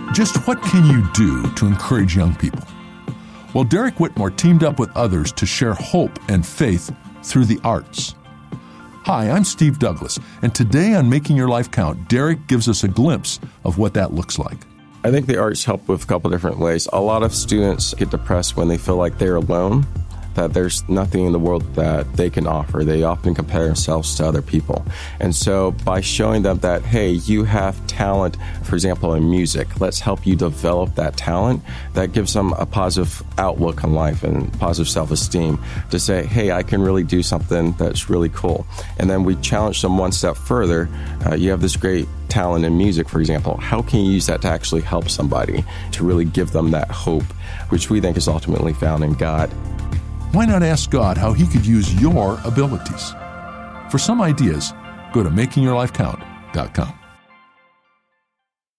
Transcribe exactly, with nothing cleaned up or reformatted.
Just what can you do to encourage young people? Well, Derek Whitmore teamed up with others to share hope and faith through the arts. Hi, I'm Steve Douglas, and today on Making Your Life Count, Derek gives us a glimpse of what that looks like. I think the arts help with a couple different ways. A lot of students get depressed when they feel like they're alone, that there's nothing in the world that they can offer. They often compare themselves to other people. And so by showing them that, hey, you have talent, for example, in music, let's help you develop that talent, that gives them a positive outlook on life and positive self-esteem to say, hey, I can really do something that's really cool. And then we challenge them one step further. Uh, you have this great talent in music, for example. How can you use that to actually help somebody, to really give them that hope, which we think is ultimately found in God? Why not ask God how He could use your abilities? For some ideas, go to making your life count dot com.